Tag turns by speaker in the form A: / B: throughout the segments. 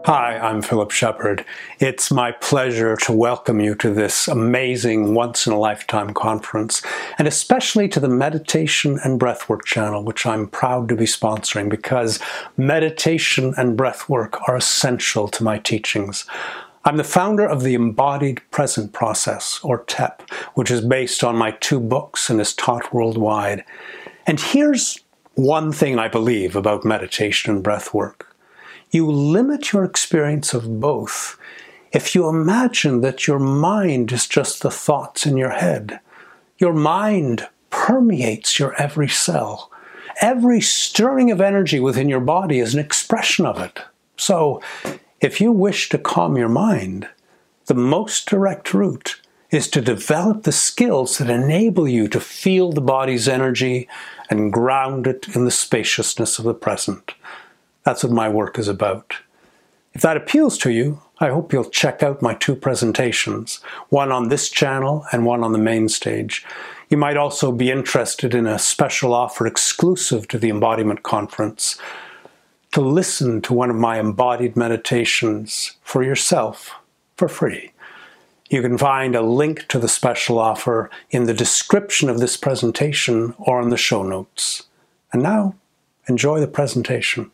A: Hi, I'm Philip Shepard. It's my pleasure to welcome you to this amazing once-in-a-lifetime conference, and especially to the Meditation and Breathwork channel, which I'm proud to be sponsoring because meditation and breathwork are essential to my teachings. I'm the founder of the Embodied Present Process, or TEP, which is based on my 2 books and is taught worldwide. And here's one thing I believe about meditation and breathwork. You limit your experience of both if you imagine that your mind is just the thoughts in your head. Your mind permeates your every cell. Every stirring of energy within your body is an expression of it. So, if you wish to calm your mind, the most direct route is to develop the skills that enable you to feel the body's energy and ground it in the spaciousness of the present. That's what my work is about. If that appeals to you, I hope you'll check out my 2 presentations, one on this channel and one on the main stage. You might also be interested in a special offer exclusive to the Embodiment Conference, to listen to one of my embodied meditations for yourself for free. You can find a link to the special offer in the description of this presentation or in the show notes. And now, enjoy the presentation.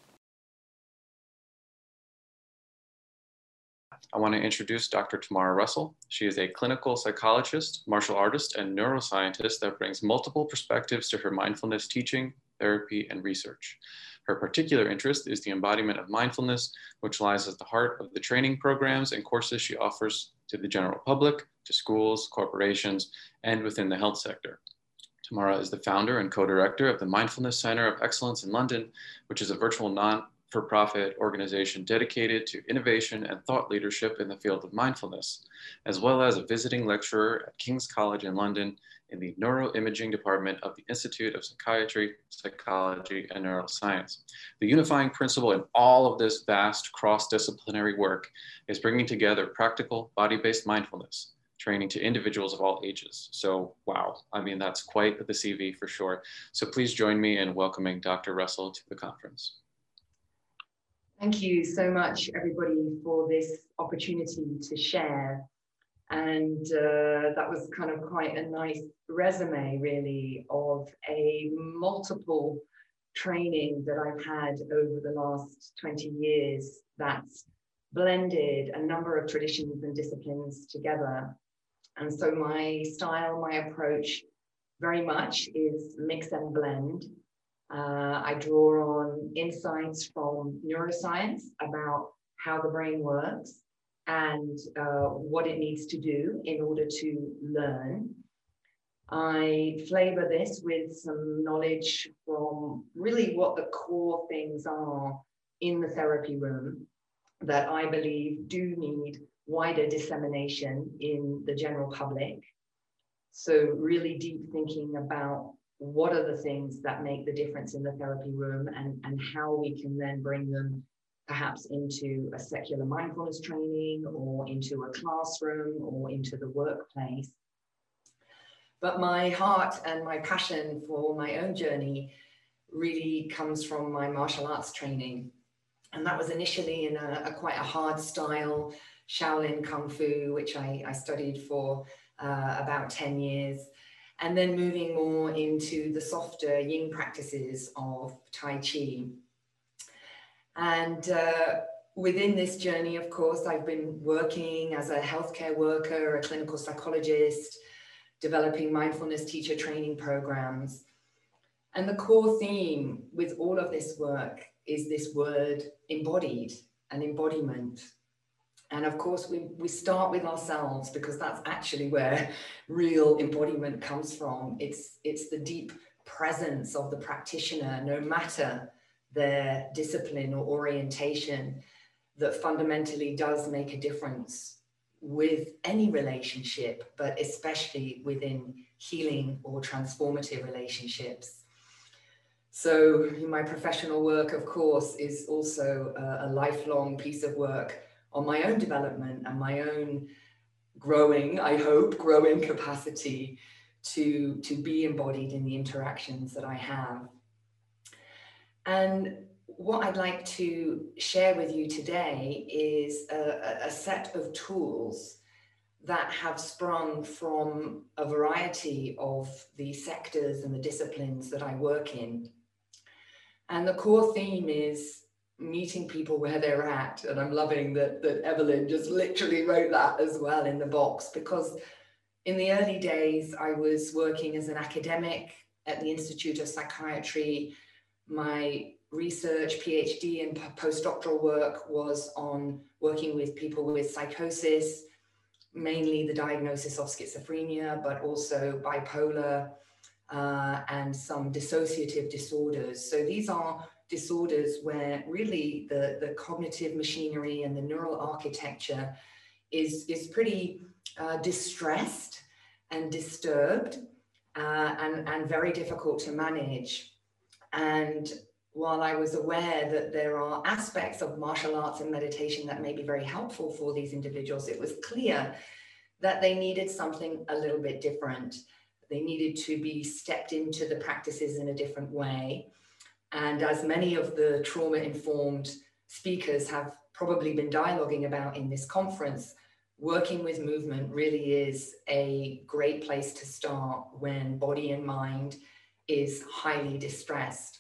B: I want to introduce Dr. Tamara Russell. She is a clinical psychologist, martial artist, and neuroscientist that brings multiple perspectives to her mindfulness teaching, therapy, and research. Her particular interest is the embodiment of mindfulness, which lies at the heart of the training programs and courses she offers to the general public, to schools, corporations, and within the health sector. Tamara is the founder and co-director of the Mindfulness Center of Excellence in London, which is a virtual non-for-profit organization dedicated to innovation and thought leadership in the field of mindfulness, as well as a visiting lecturer at King's College in London in the Neuroimaging Department of the Institute of Psychiatry, Psychology, and Neuroscience. The unifying principle in all of this vast cross-disciplinary work is bringing together practical body-based mindfulness, training to individuals of all ages. So, wow, I mean, that's quite the CV for sure. So please join me in welcoming Dr. Russell to the conference.
C: Thank you so much, everybody, for this opportunity to share. And that was kind of quite a nice resume, really, of a multiple training that I've had over the last 20 years that's blended a number of traditions and disciplines together. And so my style, my approach very much is mix and blend. I draw on insights from neuroscience about how the brain works and what it needs to do in order to learn. I flavor this with some knowledge from really what the core things are in the therapy room that I believe do need wider dissemination in the general public. So really deep thinking about what are the things that make the difference in the therapy room and how we can then bring them perhaps into a secular mindfulness training or into a classroom or into the workplace. But my heart and my passion for my own journey really comes from my martial arts training. And that was initially in quite a hard style, Shaolin Kung Fu, which I studied for about 10 years. And then moving more into the softer yin practices of Tai Chi. And within this journey, of course, I've been working as a healthcare worker, a clinical psychologist, developing mindfulness teacher training programs. And the core theme with all of this work is this word embodied and embodiment. And of course, we start with ourselves because that's actually where real embodiment comes from. It's the deep presence of the practitioner, no matter their discipline or orientation, that fundamentally does make a difference with any relationship, but especially within healing or transformative relationships. So my professional work, of course, is also a lifelong piece of work on my own development and my own growing, I hope, growing capacity to be embodied in the interactions that I have. And what I'd like to share with you today is a set of tools that have sprung from a variety of the sectors and the disciplines that I work in. And the core theme is meeting people where they're at. And I'm loving that Evelyn just literally wrote that as well in the box, because in the early days, I was working as an academic at the Institute of Psychiatry. My research, PhD and postdoctoral work was on working with people with psychosis, mainly the diagnosis of schizophrenia, but also bipolar and some dissociative disorders. So these are disorders where really the cognitive machinery and the neural architecture is pretty distressed and disturbed and very difficult to manage. And while I was aware that there are aspects of martial arts and meditation that may be very helpful for these individuals, it was clear that they needed something a little bit different. They needed to be stepped into the practices in a different way. And as many of the trauma-informed speakers have probably been dialoguing about in this conference, working with movement really is a great place to start when body and mind is highly distressed.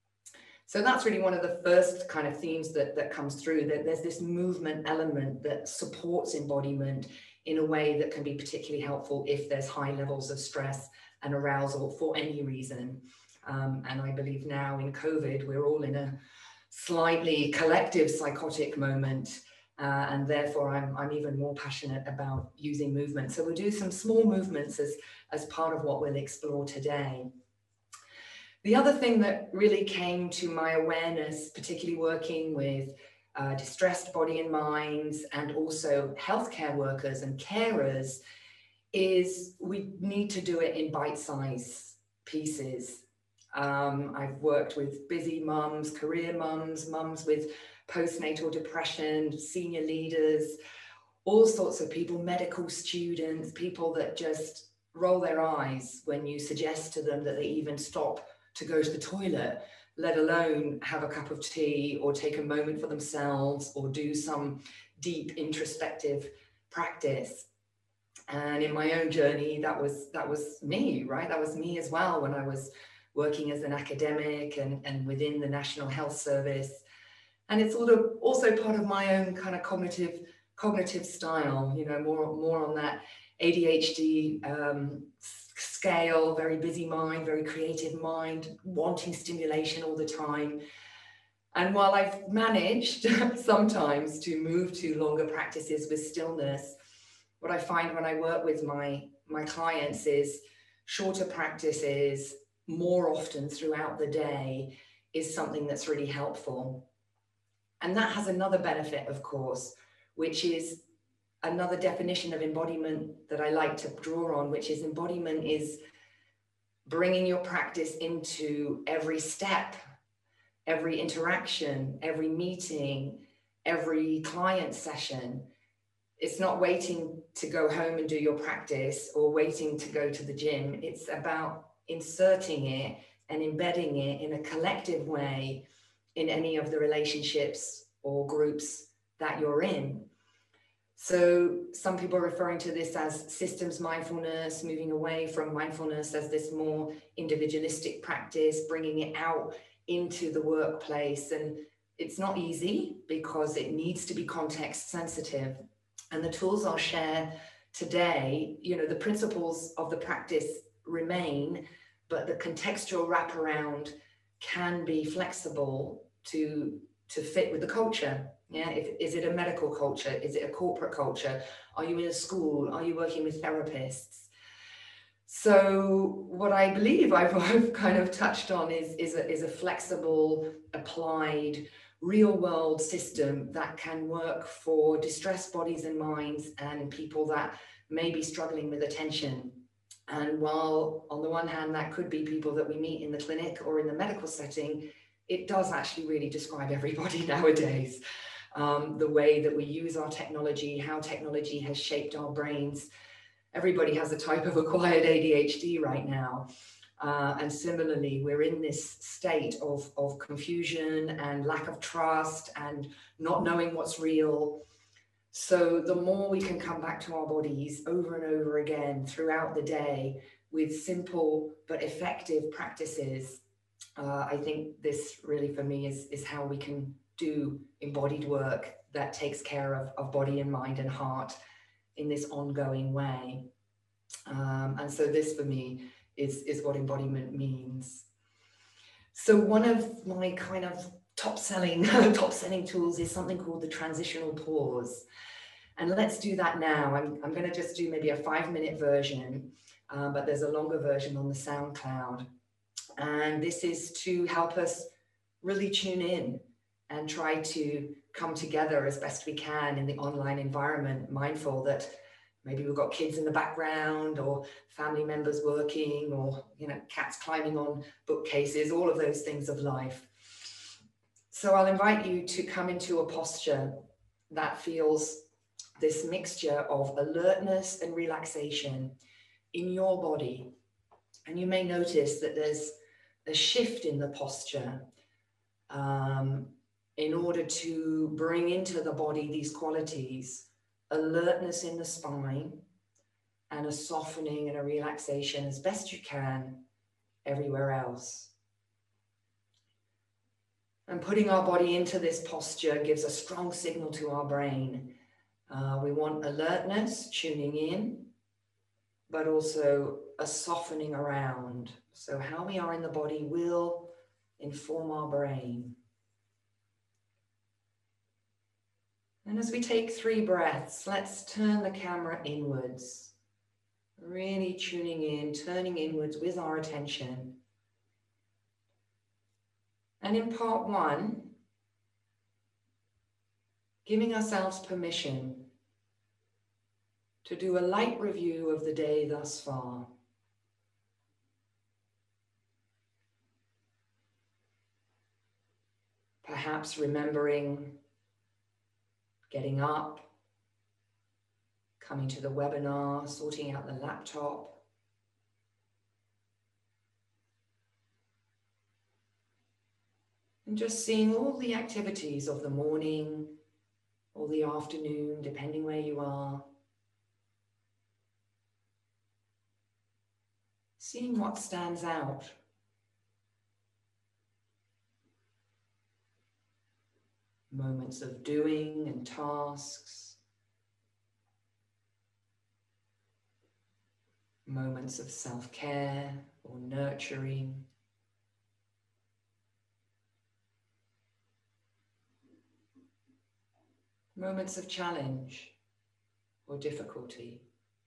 C: So that's really one of the first kind of themes that comes through, that there's this movement element that supports embodiment in a way that can be particularly helpful if there's high levels of stress and arousal for any reason. And I believe now in COVID, we're all in a slightly collective psychotic moment. And therefore, I'm even more passionate about using movement. So we'll do some small movements as part of what we'll explore today. The other thing that really came to my awareness, particularly working with distressed body and minds and also healthcare workers and carers, is we need to do it in bite-sized pieces. I've worked with busy mums, career mums, mums with postnatal depression, senior leaders, all sorts of people, medical students, people that just roll their eyes when you suggest to them that they even stop to go to the toilet, let alone have a cup of tea or take a moment for themselves or do some deep introspective practice. And in my own journey, that was me, right? That was me as well when I was working as an academic and within the National Health Service. And it's sort of also part of my own kind of cognitive style, you know, more on that ADHD scale, very busy mind, very creative mind, wanting stimulation all the time. And while I've managed sometimes to move to longer practices with stillness, what I find when I work with my clients is shorter practices more often throughout the day is something that's really helpful. And that has another benefit, of course, which is another definition of embodiment that I like to draw on, which is embodiment is bringing your practice into every step, every interaction, every meeting, every client session. It's not waiting to go home and do your practice or waiting to go to the gym. It's about inserting it and embedding it in a collective way in any of the relationships or groups that you're in. So some people are referring to this as systems mindfulness, moving away from mindfulness as this more individualistic practice, bringing it out into the workplace. And it's not easy because it needs to be context sensitive. And the tools I'll share today, you know, the principles of the practice remain, but the contextual wraparound can be flexible to fit with the culture. Yeah, is it a medical culture? Is it a corporate culture? Are you in a school? Are you working with therapists? So what I believe I've kind of touched on is a flexible, applied, real-world system that can work for distressed bodies and minds and people that may be struggling with attention. And while on the one hand, that could be people that we meet in the clinic or in the medical setting, it does actually really describe everybody nowadays. The way that we use our technology, how technology has shaped our brains. Everybody has a type of acquired ADHD right now. And similarly, we're in this state of confusion and lack of trust and not knowing what's real. So the more we can come back to our bodies over and over again throughout the day with simple but effective practices, I think this really for me is how we can do embodied work that takes care of body and mind and heart in this ongoing way. And so this for me is what embodiment means. So one of my kind of top selling tools is something called the transitional pause. And let's do that now. I'm going to just do maybe a 5-minute version, but there's a longer version on the SoundCloud. And this is to help us really tune in and try to come together as best we can in the online environment, mindful that maybe we've got kids in the background or family members working or, cats climbing on bookcases, all of those things of life. So I'll invite you to come into a posture that feels this mixture of alertness and relaxation in your body. And you may notice that there's a shift in the posture in order to bring into the body these qualities: alertness in the spine and a softening and a relaxation as best you can everywhere else. And putting our body into this posture gives a strong signal to our brain. We want alertness, tuning in, but also a softening around. So how we are in the body will inform our brain. And as we take 3 breaths, let's turn the camera inwards, really tuning in, turning inwards with our attention. And in part 1, giving ourselves permission to do a light review of the day thus far. Perhaps remembering getting up, coming to the webinar, sorting out the laptop. And just seeing all the activities of the morning or the afternoon, depending where you are. Seeing what stands out. Moments of doing and tasks. Moments of self-care or nurturing. Moments of challenge or difficulty.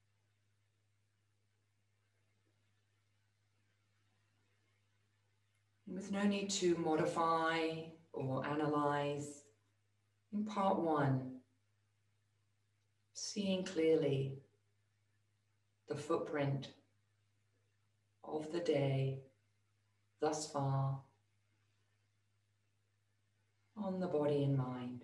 C: With no need to modify or analyze. In part 1, seeing clearly the footprint of the day thus far on the body and mind.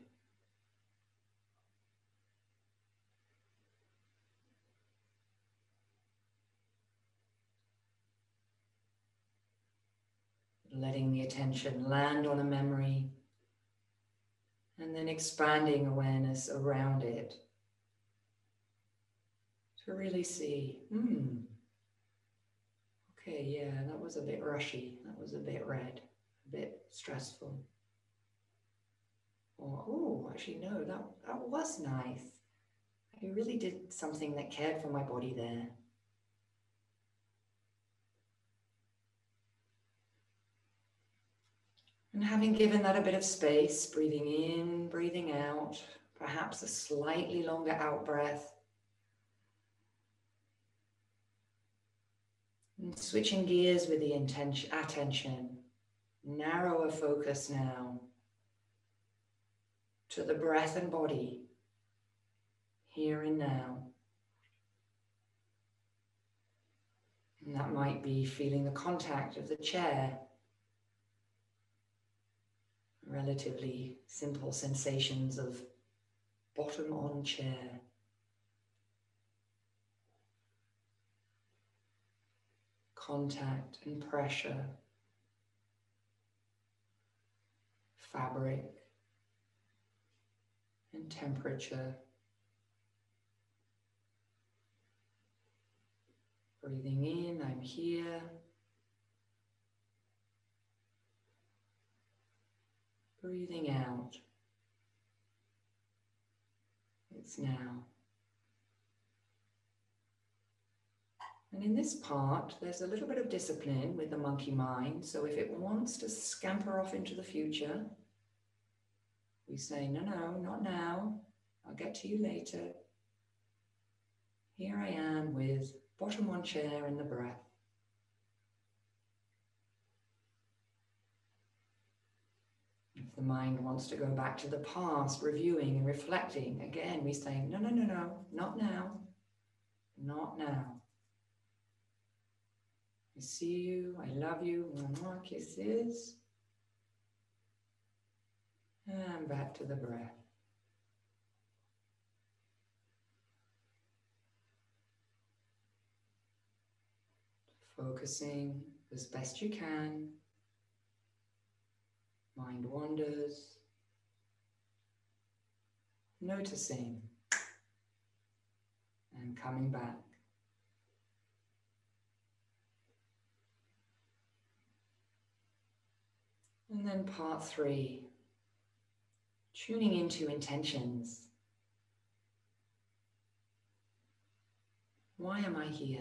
C: Letting the attention land on a memory and then expanding awareness around it to really see, okay, yeah, that was a bit rushy, that was a bit red, a bit stressful. Or, oh, actually, no, that was nice. I really did something that cared for my body there. And having given that a bit of space, breathing in, breathing out, perhaps a slightly longer out breath. And switching gears with the attention, narrower focus now to the breath and body, here and now. And that might be feeling the contact of the chair. Relatively simple sensations of bottom on chair. contact and pressure, fabric and temperature. Breathing in, I'm here. Breathing out, it's now. And in this part, there's a little bit of discipline with the monkey mind. So if it wants to scamper off into the future, we say, no, no, not now. I'll get to you later. Here I am with bottom one chair and the breath. If the mind wants to go back to the past, reviewing and reflecting, again, we say, no, no, no, no, not now, not now. I see you, I love you, mwah, kisses. And back to the breath. Focusing as best you can. Mind wanders. Noticing. And coming back. And then part 3, tuning into intentions. Why am I here?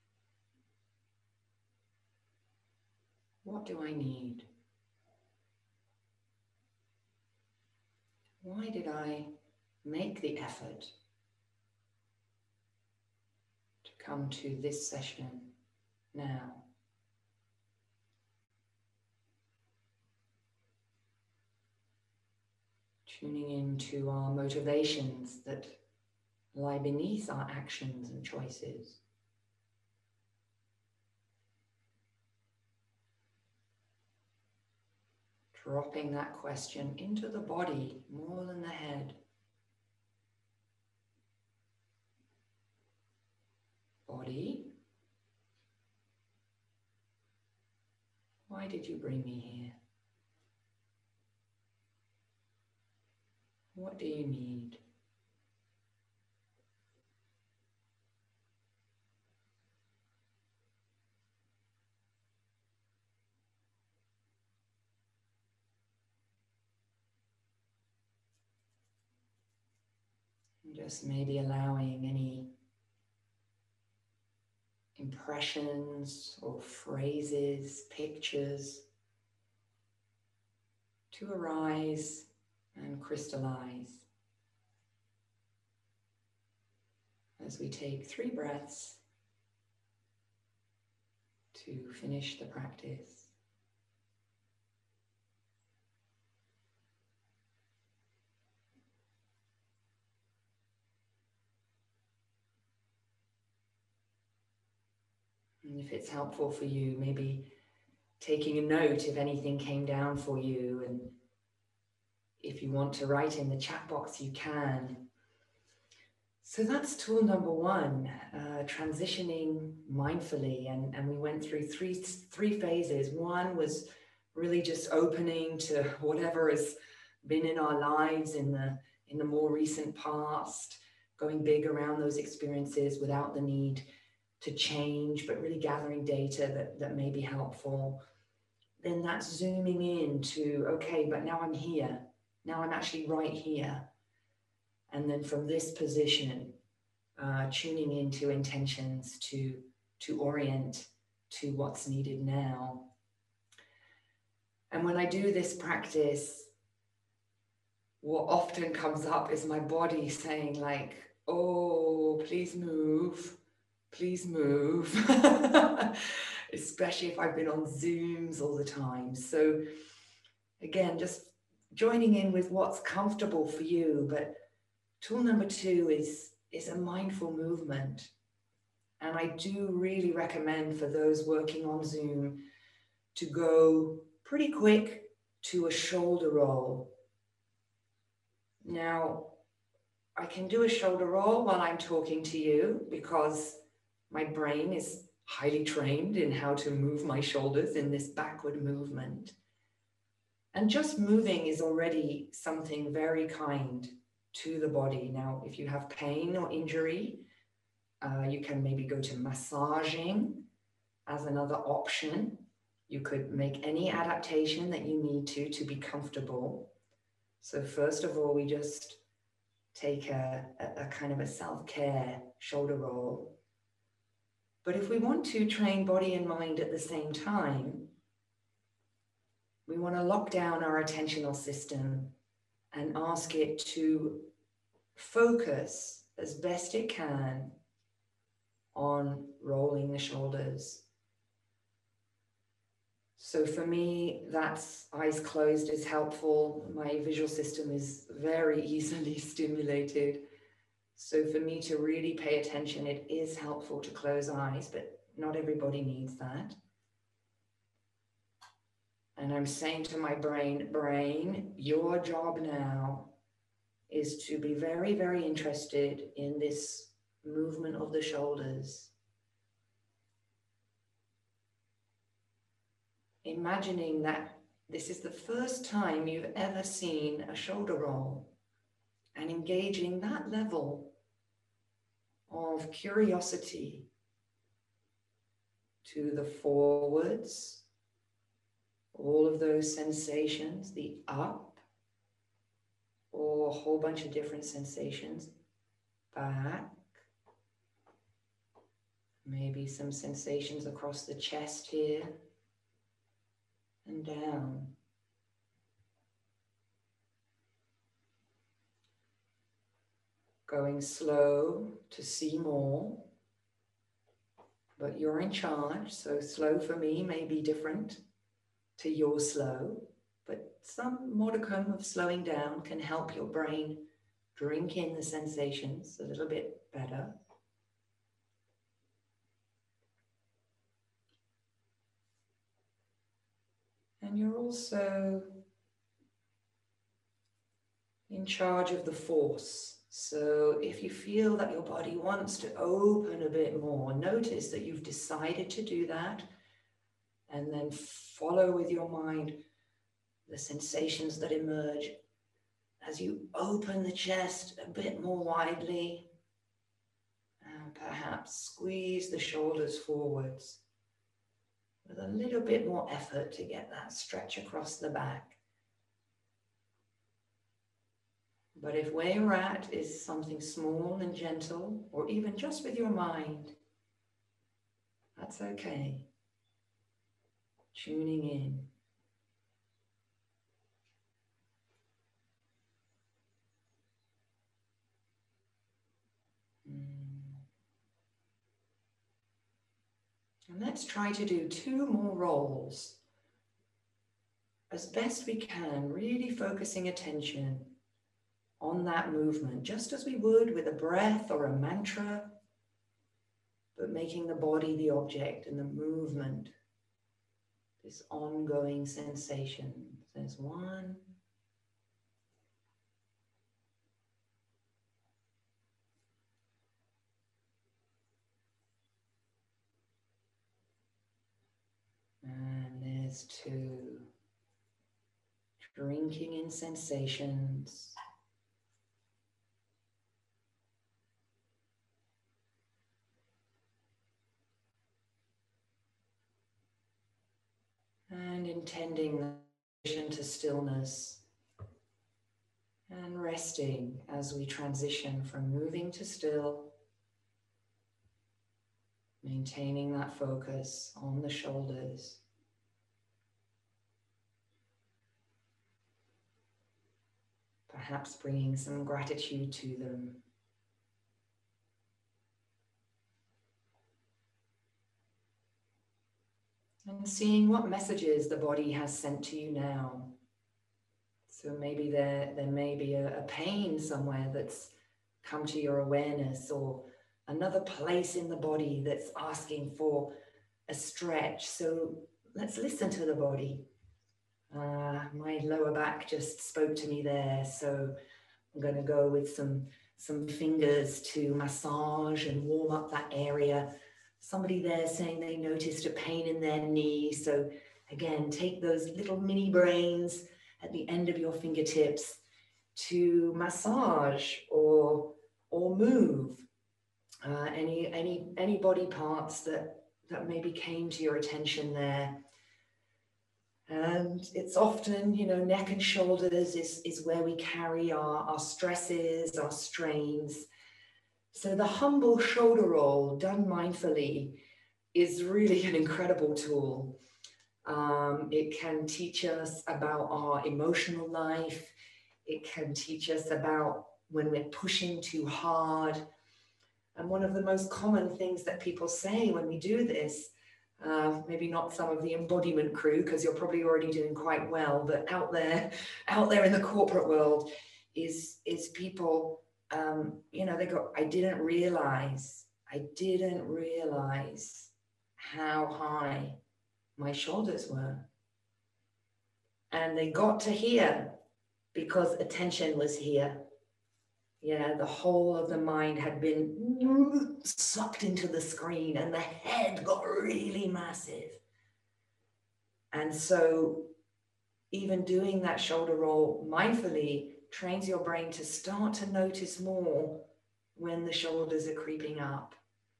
C: What do I need? Why did I make the effort to come to this session now? Tuning into our motivations that lie beneath our actions and choices. Dropping that question into the body more than the head. Body, why did you bring me here? What do you need? And just maybe allowing any impressions or phrases, pictures to arise and crystallize as we take 3 breaths to finish the practice. And if it's helpful for you, maybe taking a note if anything came down for you, and if you want to write in the chat box, you can. So that's tool number 1, transitioning mindfully. And we went through three phases. 1 was really just opening to whatever has been in our lives in the more recent past, going big around those experiences without the need to change, but really gathering data that may be helpful. Then that's zooming in to, okay, but now I'm here. Now I'm actually right here. And then from this position, tuning into intentions to orient to what's needed now. And when I do this practice, what often comes up is my body saying like, oh, please move, especially if I've been on Zooms all the time. So again, just joining in with what's comfortable for you. But tool number 2 is a mindful movement. And I do really recommend for those working on Zoom to go pretty quick to a shoulder roll. Now, I can do a shoulder roll while I'm talking to you because my brain is highly trained in how to move my shoulders in this backward movement. And just moving is already something very kind to the body. Now, if you have pain or injury, you can maybe go to massaging as another option. You could make any adaptation that you need to be comfortable. So first of all, we just take a kind of a self-care shoulder roll. But if we want to train body and mind at the same time, we want to lock down our attentional system and ask it to focus as best it can on rolling the shoulders. So for me, that's eyes closed is helpful. My visual system is very easily stimulated. So for me to really pay attention, it is helpful to close eyes, but not everybody needs that. And I'm saying to my brain, your job now is to be very, very interested in this movement of the shoulders. Imagining that this is the first time you've ever seen a shoulder roll, and engaging that level of curiosity to the forwards, all of those sensations, the up, or a whole bunch of different sensations, back, maybe some sensations across the chest here, and down. Going slow to see more, but you're in charge, so slow for me may be different to your slow, but some modicum of slowing down can help your brain drink in the sensations a little bit better. And you're also in charge of the force. So if you feel that your body wants to open a bit more, notice that you've decided to do that, and then follow with your mind the sensations that emerge as you open the chest a bit more widely, and perhaps squeeze the shoulders forwards with a little bit more effort to get that stretch across the back. But if where you're at is something small and gentle, or even just with your mind, that's okay. Tuning in. And let's try to do 2 more rolls as best we can, really focusing attention on that movement, just as we would with a breath or a mantra, but making the body the object and the movement, this ongoing sensation. There's 1. And there's 2. Drinking in sensations. And intending the transition to stillness, and resting as we transition from moving to still, maintaining that focus on the shoulders. Perhaps bringing some gratitude to them. And seeing what messages the body has sent to you now. So maybe there may be a pain somewhere that's come to your awareness, or another place in the body that's asking for a stretch. So let's listen to the body. My lower back just spoke to me there, so I'm going to go with some fingers to massage and warm up that area. Somebody there saying they noticed a pain in their knee. So again, take those little mini brains at the end of your fingertips to massage or move any body parts that maybe came to your attention there. And it's often, you know, neck and shoulders is where we carry our stresses, our strains. So the humble shoulder roll done mindfully is really an incredible tool. It can teach us about our emotional life. It can teach us about when we're pushing too hard. And one of the most common things that people say when we do this, maybe not some of the embodiment crew, because you're probably already doing quite well, but out there in the corporate world is people, you know, they go, I didn't realize how high my shoulders were. And they got to here because attention was here. Yeah, the whole of the mind had been sucked into the screen and the head got really massive. And so even doing that shoulder roll mindfully trains your brain to start to notice more when the shoulders are creeping up.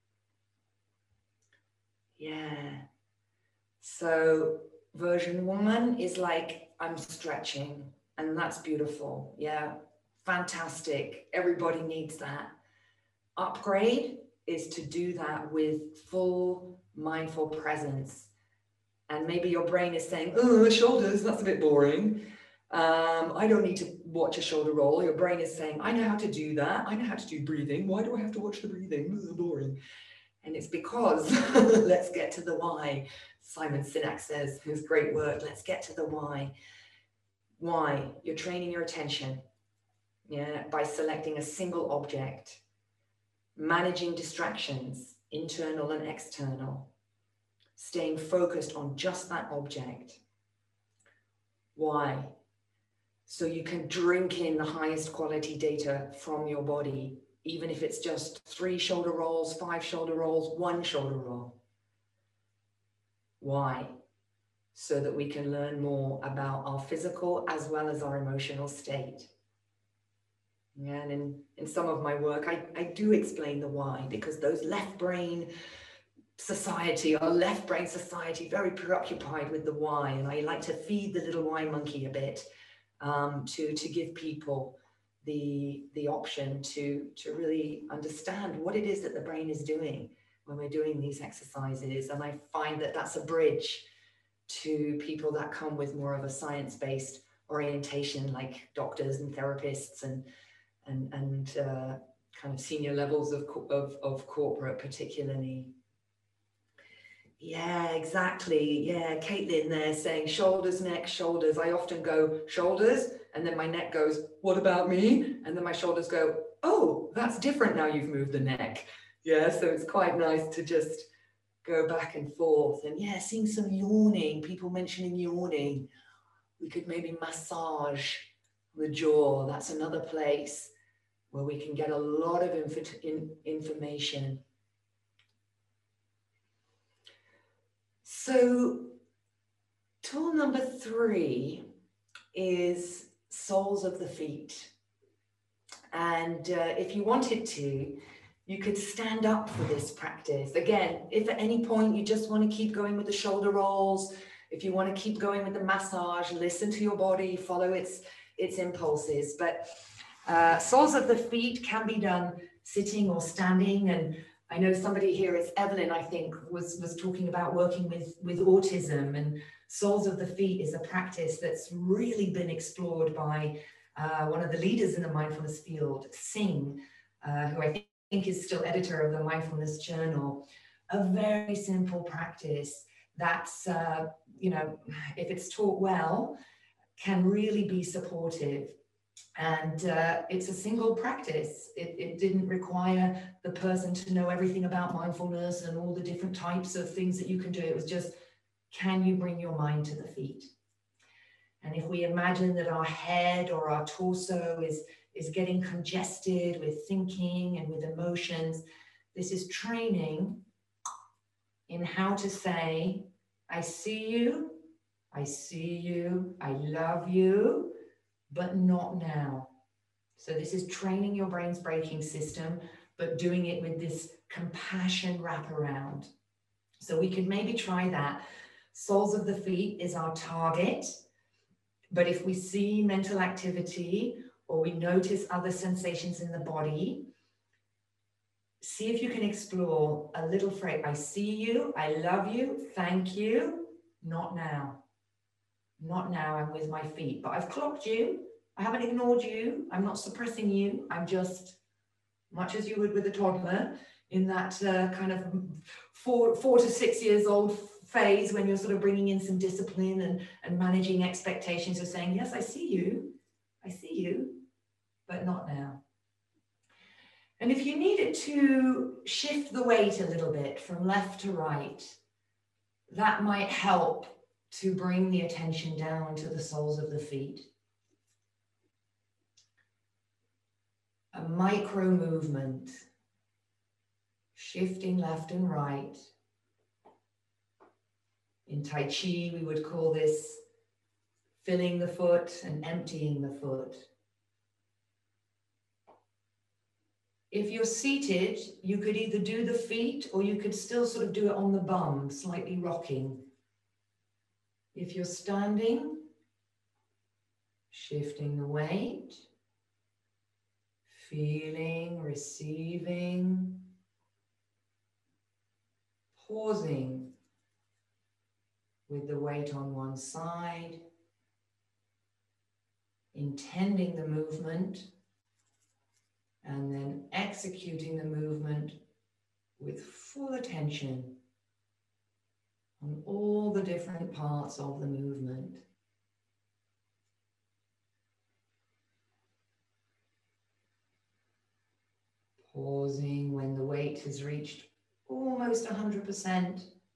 C: Yeah. So version 1 is like, I'm stretching, and that's beautiful. Yeah. Fantastic. Everybody needs that. Upgrade is to do that with full mindful presence. And maybe your brain is saying, oh, shoulders, that's a bit boring. I don't need to watch a shoulder roll. Your brain is saying, I know how to do that. I know how to do breathing. Why do I have to watch the breathing? Ugh, boring. And it's because, let's get to the why. Simon Sinek says, his great work, let's get to the why. Why? You're training your attention. Yeah, by selecting a single object, managing distractions, internal and external, staying focused on just that object. Why? So you can drink in the highest quality data from your body, even if it's just 3 shoulder rolls, 5 shoulder rolls, 1 shoulder roll. Why? So that we can learn more about our physical as well as our emotional state. Yeah, and in some of my work, I do explain the why, because those left brain society, very preoccupied with the why. And I like to feed the little why monkey a bit to give people the option to really understand what it is that the brain is doing when we're doing these exercises. And I find that that's a bridge to people that come with more of a science-based orientation, like doctors and therapists and kind of senior levels of corporate particularly. Yeah, exactly. Yeah, Caitlin there saying shoulders, neck, shoulders. I often go shoulders, and then my neck goes, what about me? And then my shoulders go, oh, that's different now you've moved the neck. Yeah, so it's quite nice to just go back and forth. And yeah, seeing some yawning, people mentioning yawning. We could maybe massage the jaw. That's another place where we can get a lot of information. So tool number 3 is soles of the feet. And if you wanted to, you could stand up for this practice. Again, if at any point you just want to keep going with the shoulder rolls, if you want to keep going with the massage, listen to your body, follow its impulses. But soles of the feet can be done sitting or standing. And I know somebody here, it's Evelyn, I think, was talking about working with autism, and soles of the feet is a practice that's really been explored by one of the leaders in the mindfulness field, Singh, who I think is still editor of the Mindfulness Journal. A very simple practice that's, you know, if it's taught well, can really be supportive. And it's a single practice. It didn't require the person to know everything about mindfulness and all the different types of things that you can do. It was just, can you bring your mind to the feet? And if we imagine that our head or our torso is getting congested with thinking and with emotions, this is training
D: in how to say, I see you, I see you, I love you, but not now. So this is training your brain's braking system, but doing it with this compassion wraparound. So we could maybe try that. Soles of the feet is our target. But if we see mental activity or we notice other sensations in the body, see if you can explore a little phrase. I see you, I love you, thank you, not now. Not now, I'm with my feet. But I've clocked you. I haven't ignored you. I'm not suppressing you. I'm just, much as you would with a toddler, in that kind of 4 to 6 years old phase when you're sort of bringing in some discipline and managing expectations. You're saying, yes, I see you, but not now. And if you needed to shift the weight a little bit from left to right, that might help to bring the attention down to the soles of the feet. A micro movement, shifting left and right. In Tai Chi, we would call this filling the foot and emptying the foot. If you're seated, you could either do the feet or you could still sort of do it on the bum, slightly rocking. If you're standing, shifting the weight, feeling, receiving, pausing with the weight on one side, intending the movement, and then executing the movement with full attention on all the different parts of the movement. Pausing when the weight has reached almost 100%.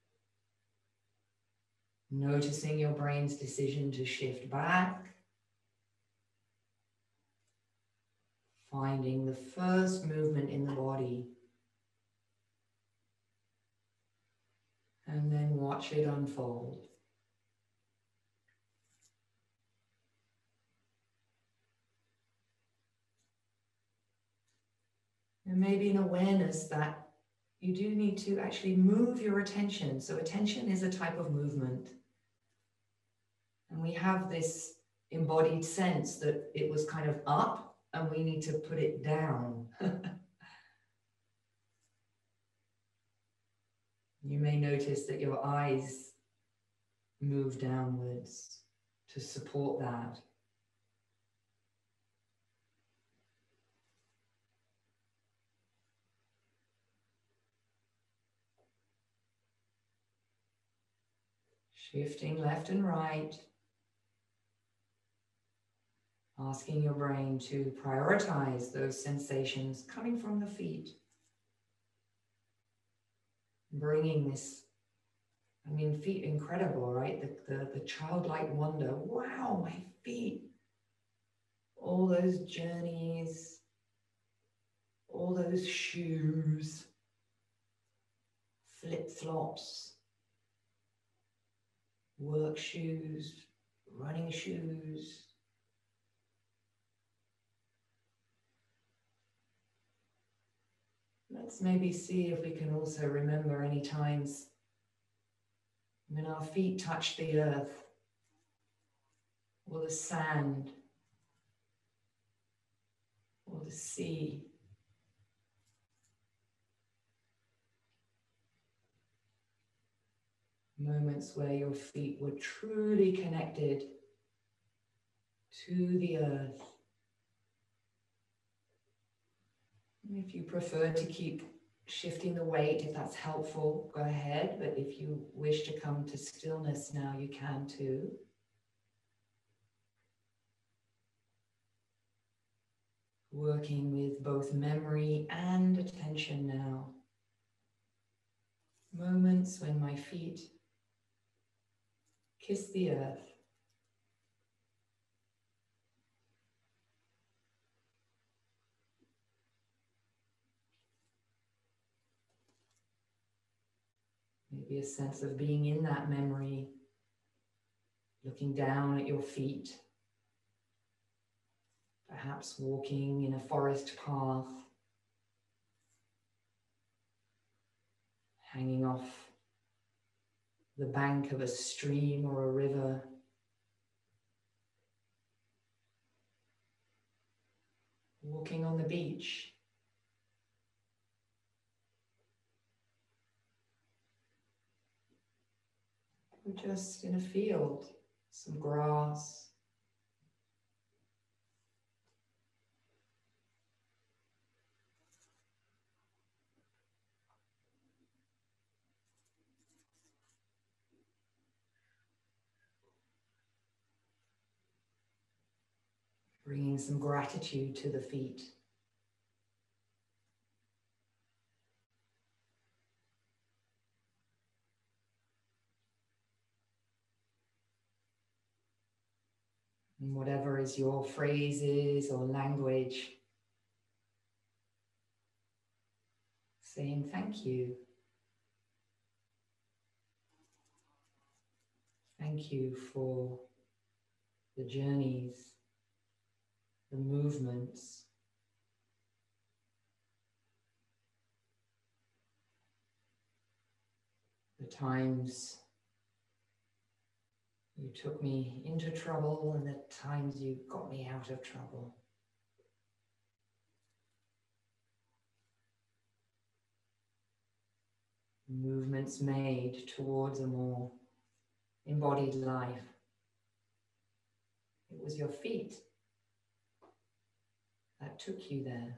D: Noticing your brain's decision to shift back. Finding the first movement in the body. And then watch it unfold. And maybe an awareness that you do need to actually move your attention. So attention is a type of movement. And we have this embodied sense that it was kind of up and we need to put it down. You may notice that your eyes move downwards to support that. Shifting left and right. Asking your brain to prioritize those sensations coming from the feet. Bringing this, I mean, feet incredible, right? The childlike wonder, wow, my feet. All those journeys, all those shoes, flip-flops, work shoes, running shoes. Let's maybe see if we can also remember any times when our feet touch the earth or the sand or the sea. Moments where your feet were truly connected to the earth. If you prefer to keep shifting the weight, if that's helpful, go ahead. But if you wish to come to stillness now, you can too. Working with both memory and attention now. Moments when my feet kiss the earth. Maybe a sense of being in that memory, looking down at your feet, perhaps walking in a forest path, hanging off the bank of a stream or a river. Walking on the beach. Or just in a field, some grass. Bringing some gratitude to the feet. And whatever is your phrases or language, saying thank you. Thank you for the journeys, the movements, the times you took me into trouble and the times you got me out of trouble. Movements made towards a more embodied life. It was your feet that took you there.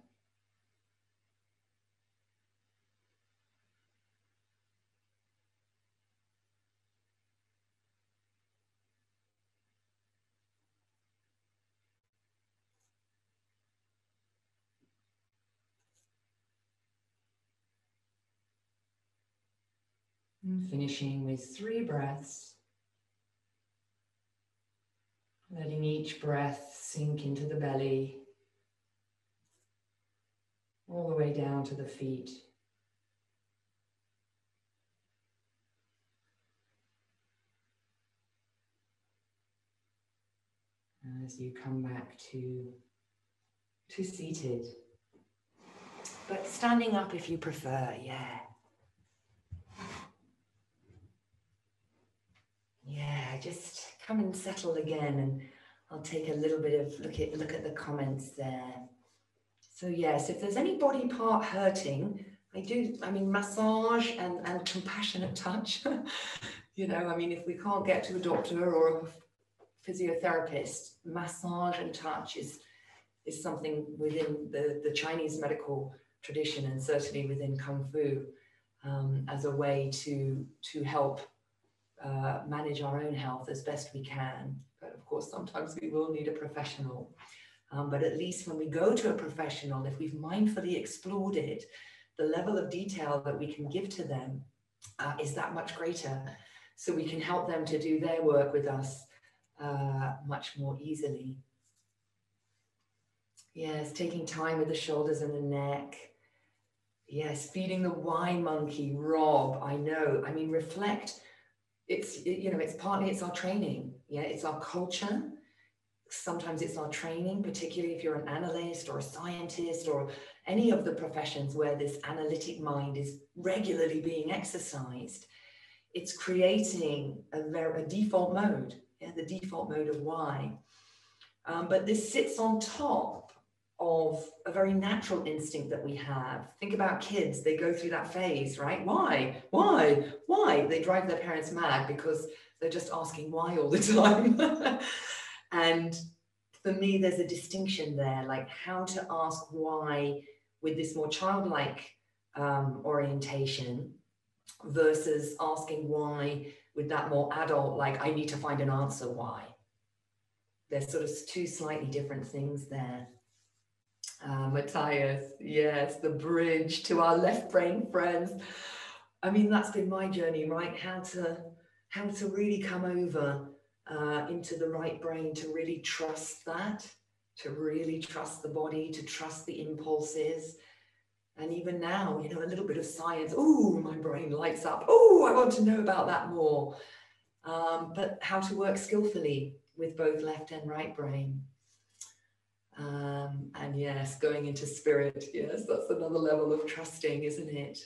D: And finishing with 3 breaths. Letting each breath sink into the belly, all the way down to the feet. As you come back to seated, but standing up if you prefer, yeah. Yeah, just come and settle again, and I'll take a little bit of look at the comments there. So yes, if there's any body part hurting, massage and compassionate touch. If we can't get to a doctor or a physiotherapist, massage and touch is something within the Chinese medical tradition, and certainly within Kung Fu, as a way to help manage our own health as best we can. But of course, sometimes we will need a professional. But at least when we go to a professional, if we've mindfully explored it, the level of detail that we can give to them is that much greater. So we can help them to do their work with us much more easily. Yes, taking time with the shoulders and the neck. Yes, feeding the wine monkey, Rob, I know. Reflect. It's partly it's our training. Yeah, it's our culture. Sometimes it's our training, particularly if you're an analyst or a scientist or any of the professions where this analytic mind is regularly being exercised. It's creating a default mode, the default mode of why. But this sits on top of a very natural instinct that we have. Think about kids, they go through that phase, right? Why? They drive their parents mad because they're just asking why all the time. And for me, there's a distinction there, like how to ask why with this more childlike orientation versus asking why with that more adult, like I need to find an answer why. There's sort of 2 slightly different things there. Matthias, yes, the bridge to our left brain friends. That's been my journey, right? How to really come over into the right brain, to really trust that, to really trust the body, to trust the impulses, And even now, you know, a little bit of science, oh, my brain lights up. Oh, I want to know about that more. But how to work skillfully with both left and right brain. And yes, going into spirit, yes, that's another level of trusting, isn't it?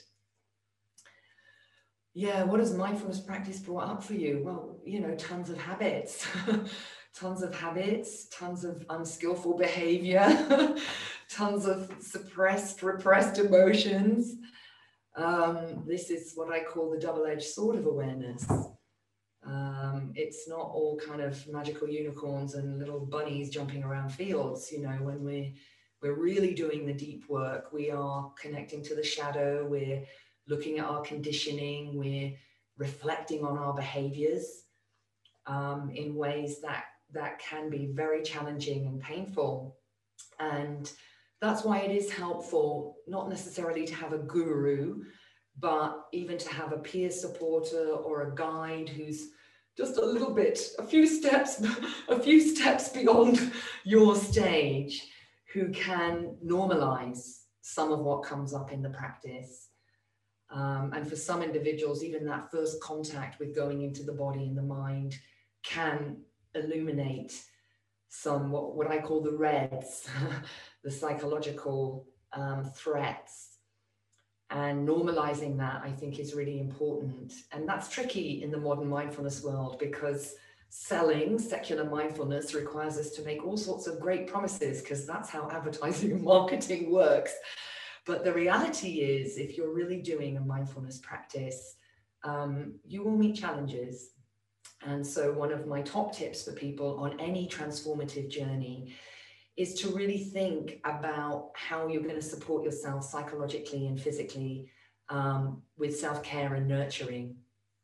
D: Yeah, what has mindfulness practice brought up for you? Well, you know, tons of habits, tons of habits, tons of unskillful behavior, tons of suppressed, repressed emotions. This is what I call the double-edged sword of awareness. It's not all kind of magical unicorns and little bunnies jumping around fields. You know, when we're really doing the deep work, we are connecting to the shadow, we're looking at our conditioning, we're reflecting on our behaviors in ways that can be very challenging and painful. And that's why it is helpful, not necessarily to have a guru, but even to have a peer supporter or a guide who's just a little bit, a few steps beyond your stage, who can normalize some of what comes up in the practice. And for some individuals, even that first contact with going into the body and the mind can illuminate some, what I call the reds, the psychological threats. And normalizing that, I think, is really important. And that's tricky in the modern mindfulness world, because selling secular mindfulness requires us to make all sorts of great promises, because that's how advertising and marketing works. But the reality is, if you're really doing a mindfulness practice, you will meet challenges. And so one of my top tips for people on any transformative journey is to really think about how you're going to support yourself psychologically and physically with self-care and nurturing.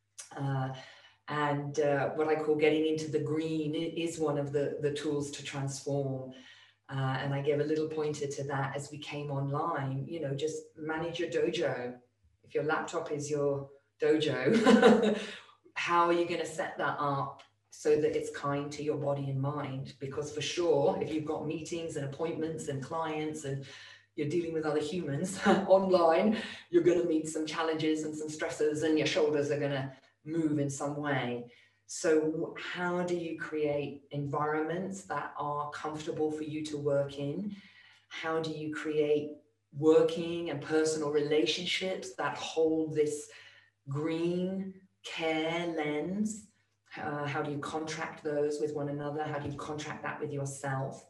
D: And what I call getting into the green is one of the tools to transform. And I gave a little pointer to that as we came online. You know, just manage your dojo. If your laptop is your dojo, how are you going to set that up so that it's kind to your body and mind? Because for sure, if you've got meetings and appointments and clients and you're dealing with other humans online, you're going to meet some challenges and some stresses, and your shoulders are going to move in some way. So how do you create environments that are comfortable for you to work in? How do you create working and personal relationships that hold this green care lens? How do you contract those with one another? How do you contract that with yourself?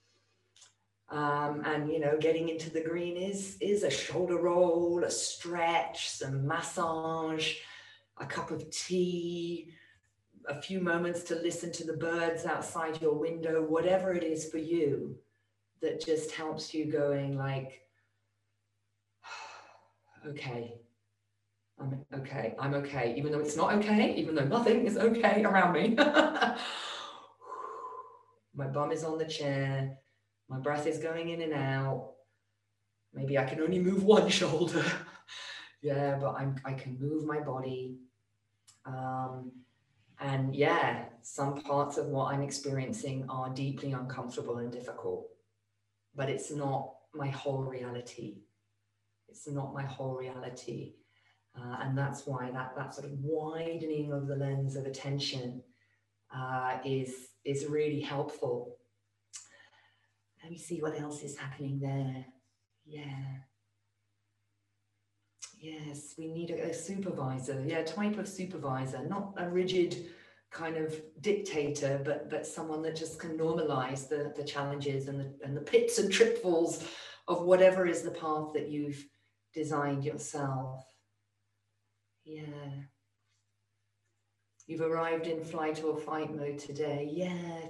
D: And, you know, getting into the green is a shoulder roll, a stretch, some massage, a cup of tea, a few moments to listen to the birds outside your window, whatever it is for you that just helps you going like, okay, I'm okay, even though it's not okay, even though nothing is okay around me. My bum is on the chair, my breath is going in and out. Maybe I can only move one shoulder. Yeah, but I can move my body. And yeah, some parts of what I'm experiencing are deeply uncomfortable and difficult, but it's not my whole reality. It's not my whole reality. And that's why that sort of widening of the lens of attention is really helpful. Let me see what else is happening there. Yeah. Yes, we need a supervisor. Yeah, type of supervisor, not a rigid kind of dictator, but someone that just can normalize the challenges and the pits and tripfalls of whatever is the path that you've designed yourself. Yeah. You've arrived in flight or fight mode today. Yeah.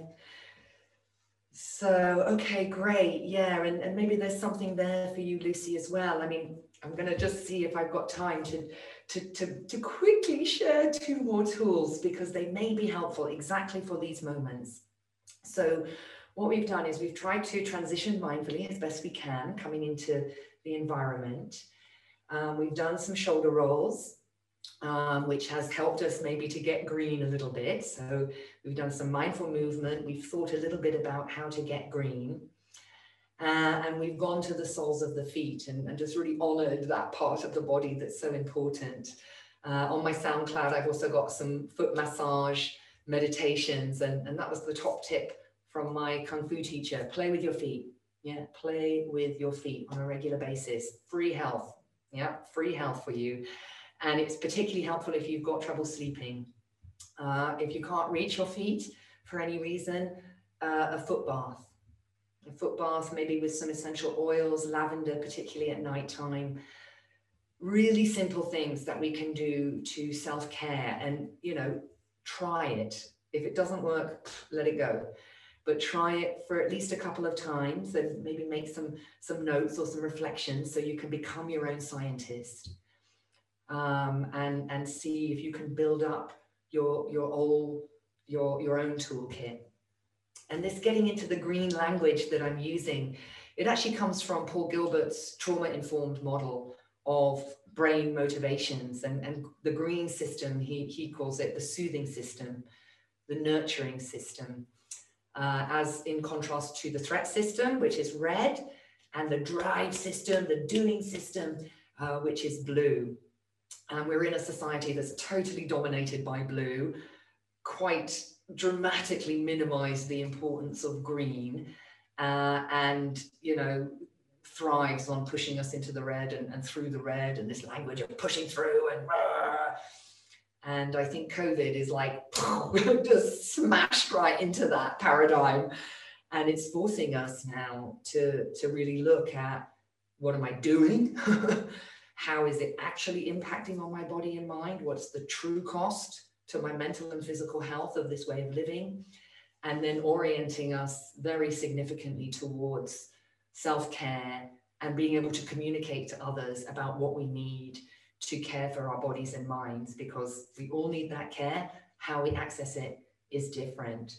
D: So, okay, great. Yeah, and maybe there's something there for you, Lucy, as well. I mean, I'm going to just see if I've got time to quickly share 2 more tools, because they may be helpful exactly for these moments. So what we've done is we've tried to transition mindfully as best we can coming into the environment. We've done some shoulder rolls, which has helped us maybe to get green a little bit. So we've done some mindful movement. We've thought a little bit about how to get green. And we've gone to the soles of the feet and just really honored that part of the body that's so important. On my SoundCloud, I've also got some foot massage meditations, and that was the top tip from my Kung Fu teacher. Play with your feet. Yeah, play with your feet on a regular basis. Free health. Yeah, free health for you. And it's particularly helpful if you've got trouble sleeping. If you can't reach your feet for any reason, a foot bath. A foot bath, maybe with some essential oils, lavender, particularly at nighttime. Really simple things that we can do to self-care, and, you know, try it. If it doesn't work, let it go. But try it for at least a couple of times and maybe make some notes or some reflections so you can become your own scientist, and see if you can build up your own toolkit. And this getting into the green language that I'm using, it actually comes from Paul Gilbert's trauma-informed model of brain motivations, and the green system, he calls it the soothing system, the nurturing system, as in contrast to the threat system, which is red, and the drive system, the doing system, which is blue. And we're in a society that's totally dominated by blue, quite dramatically minimize the importance of green, and, you know, thrives on pushing us into the red and through the red, and this language of pushing through and I think COVID is like just smashed right into that paradigm, and it's forcing us now to really look at, what am I doing? How is it actually impacting on my body and mind? What's the true cost to my mental and physical health of this way of living? And then orienting us very significantly towards self-care and being able to communicate to others about what we need to care for our bodies and minds, because we all need that care. How we access it is different.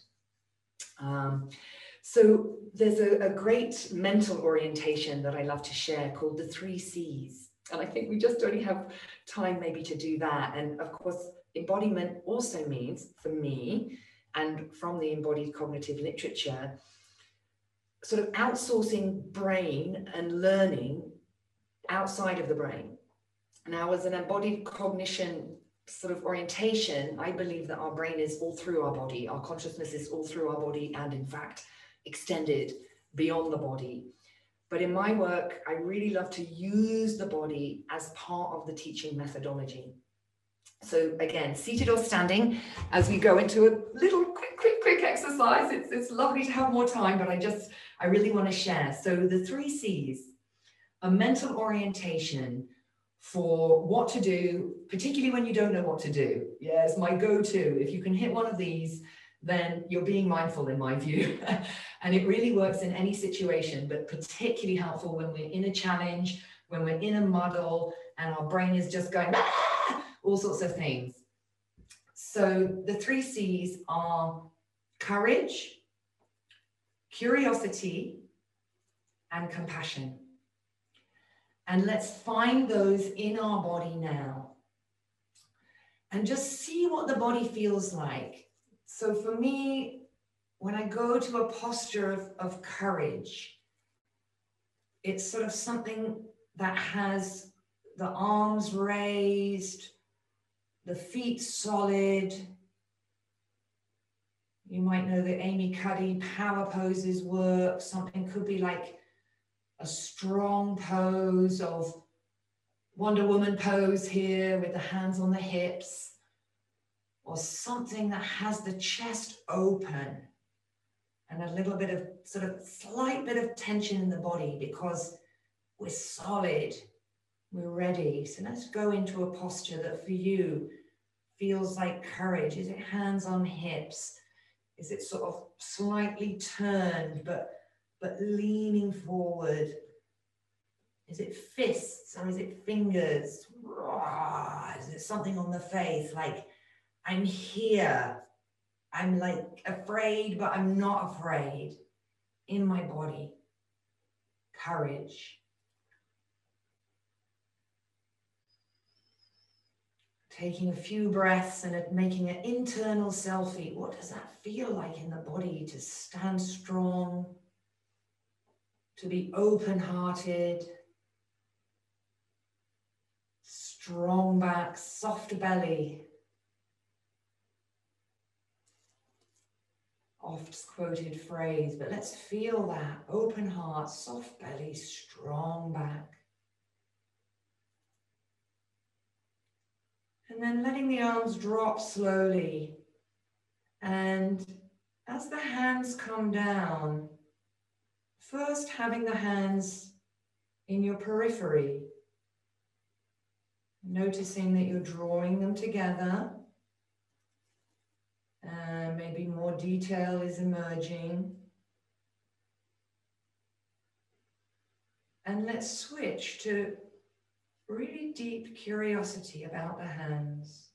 D: So there's a great mental orientation that I love to share called the 3 C's. And I think we just only have time maybe to do that. And of course, embodiment also means, for me, and from the embodied cognitive literature, sort of outsourcing brain and learning outside of the brain. Now, as an embodied cognition sort of orientation, I believe that our brain is all through our body, our consciousness is all through our body, and in fact, extended beyond the body. But in my work, I really love to use the body as part of the teaching methodology. So again, seated or standing, as we go into a little quick exercise. It's lovely to have more time, but I really want to share. So the 3 C's, a mental orientation for what to do, particularly when you don't know what to do. Yeah, it's my go-to. If you can hit one of these, then you're being mindful, in my view. And it really works in any situation, but particularly helpful when we're in a challenge, when we're in a muddle, and our brain is just going, all sorts of things. So the 3 C's are courage, curiosity, and compassion. And let's find those in our body now. And just see what the body feels like. So for me, when I go to a posture of courage, it's sort of something that has the arms raised, the feet solid. You might know the Amy Cuddy power poses work. Something could be like a strong pose of Wonder Woman pose here with the hands on the hips, or something that has the chest open and a little bit of sort of slight bit of tension in the body because we're solid, we're ready. So let's go into a posture that for you feels like courage. Is it hands on hips? Is it sort of slightly turned but leaning forward? Is it fists or is it fingers? Is it something on the face like, I'm here, I'm like afraid, but I'm not afraid, in my body? Courage. Taking a few breaths and making an internal selfie. What does that feel like in the body to stand strong, to be open-hearted, strong back, soft belly. Oft quoted phrase, but let's feel that. Open heart, soft belly, strong back. And then letting the arms drop slowly. And as the hands come down, first having the hands in your periphery, noticing that you're drawing them together. And maybe more detail is emerging. And let's switch to really deep curiosity about the hands.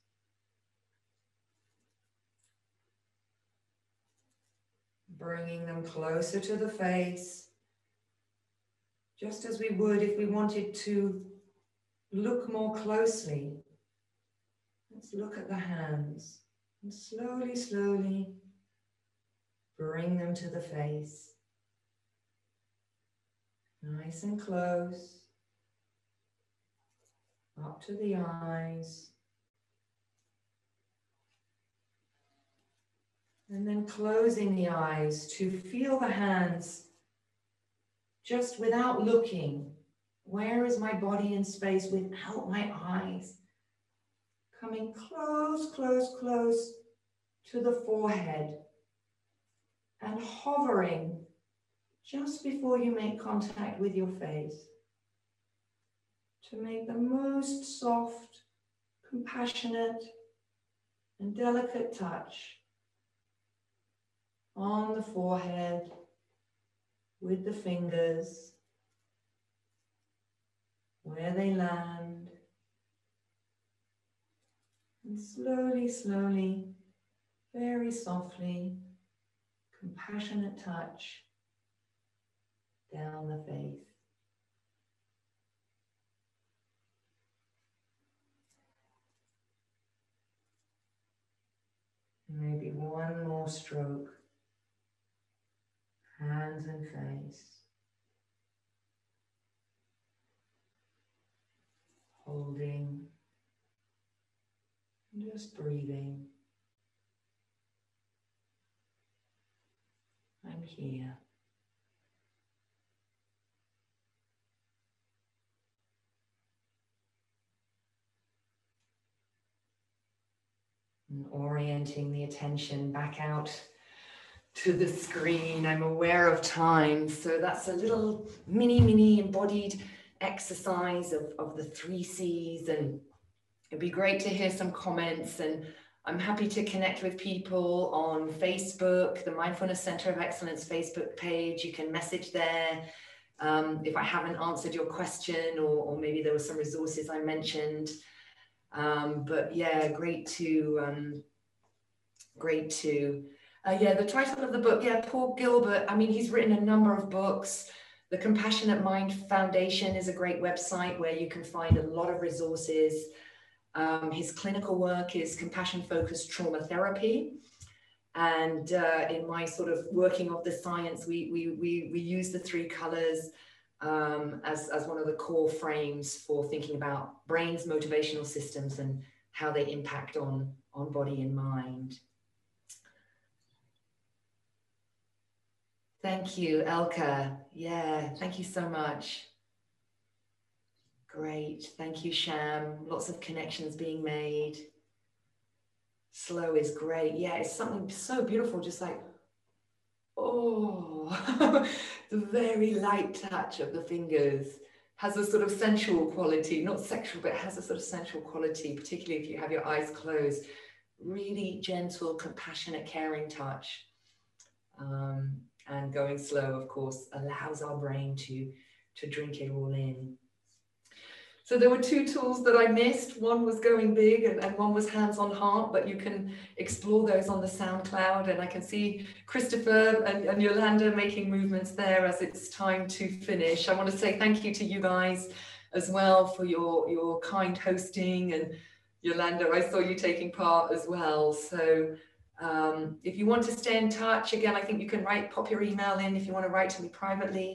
D: Bringing them closer to the face, just as we would if we wanted to look more closely. Let's look at the hands. And slowly, slowly bring them to the face. Nice and close. Up to the eyes. And then closing the eyes to feel the hands just without looking. Where is my body in space without my eyes? Coming close, close, close to the forehead and hovering just before you make contact with your face to make the most soft, compassionate, and delicate touch on the forehead with the fingers, where they land. And slowly, slowly, very softly, compassionate touch down the face. Maybe one more stroke, hands and face. Holding. Just breathing. I'm here. And orienting the attention back out to the screen. I'm aware of time, so that's a little mini embodied exercise of the 3 C's, and it'd be great to hear some comments, and I'm happy to connect with people on Facebook, the Mindfulness Center of Excellence Facebook page. You can message there if I haven't answered your question, or maybe there were some resources I mentioned. But yeah, great to, yeah, the title of the book, yeah, Paul Gilbert, I mean, he's written a number of books. The Compassionate Mind Foundation is a great website where you can find a lot of resources. His clinical work is compassion-focused trauma therapy. And in my sort of working of the science, we use the 3 colors as one of the core frames for thinking about brain's motivational systems and how they impact on body and mind. Thank you, Elka. Yeah, thank you so much. Great, thank you, Sham. Lots of connections being made. Slow is great. Yeah, it's something so beautiful, just like, oh, the very light touch of the fingers has a sort of sensual quality, not sexual, but it has a sort of sensual quality, particularly if you have your eyes closed. Really gentle, compassionate, caring touch. And going slow, of course, allows our brain to drink it all in. So there were 2 tools that I missed. One was going big and one was hands on heart, but you can explore those on the SoundCloud. And I can see Christopher and Yolanda making movements there as it's time to finish. I want to say thank you to you guys as well for your kind hosting. And Yolanda, I saw you taking part as well. So if you want to stay in touch, again, I think you can pop your email in if you want to write to me privately.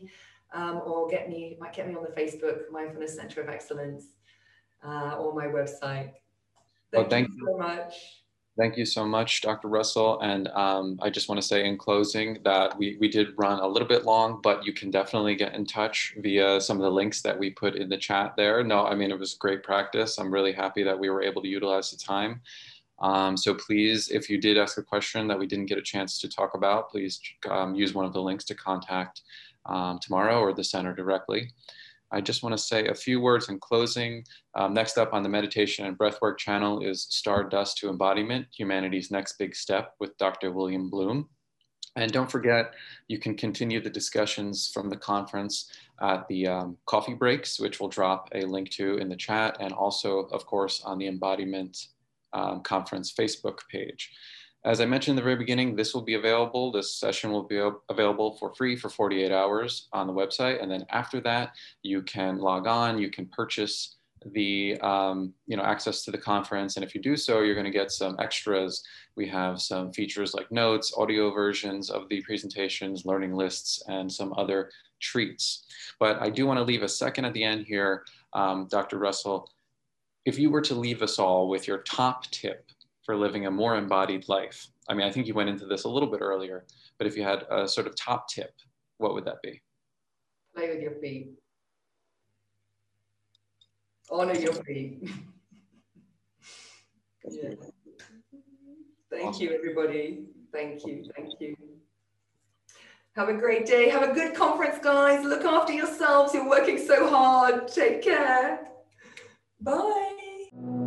C: or might get me on the Facebook Mindfulness Center of Excellence, or my website. Thank you so much.
B: Thank you so much, Dr. Russell. And I just want to say in closing that we did run a little bit long, but you can definitely get in touch via some of the links that we put in the chat there. No, I mean, it was great practice. I'm really happy that we were able to utilize the time. So please, if you did ask a question that we didn't get a chance to talk about, please use one of the links to contact Tamara or the center directly. I just want to say a few words in closing. Next up on the Meditation and Breathwork channel is Stardust to Embodiment, Humanity's Next Big Step with Dr. William Bloom. And don't forget, you can continue the discussions from the conference at the coffee breaks, which we'll drop a link to in the chat, and also, of course, on the Embodiment Conference Facebook page. As I mentioned in the very beginning, this will be available. This session will be available for free for 48 hours on the website. And then after that, you can log on, you can purchase the access to the conference. And if you do so, you're going to get some extras. We have some features like notes, audio versions of the presentations, learning lists, and some other treats. But I do want to leave a second at the end here, Dr. Russell. If you were to leave us all with your top tip for living a more embodied life, I mean, I think you went into this a little bit earlier, but if you had a sort of top tip, what would that be?
C: Play with your feet. Honor your feet. Yeah. Thank you, everybody. Thank you. Thank you. Have a great day. Have a good conference, guys. Look after yourselves. You're working so hard. Take care. Bye.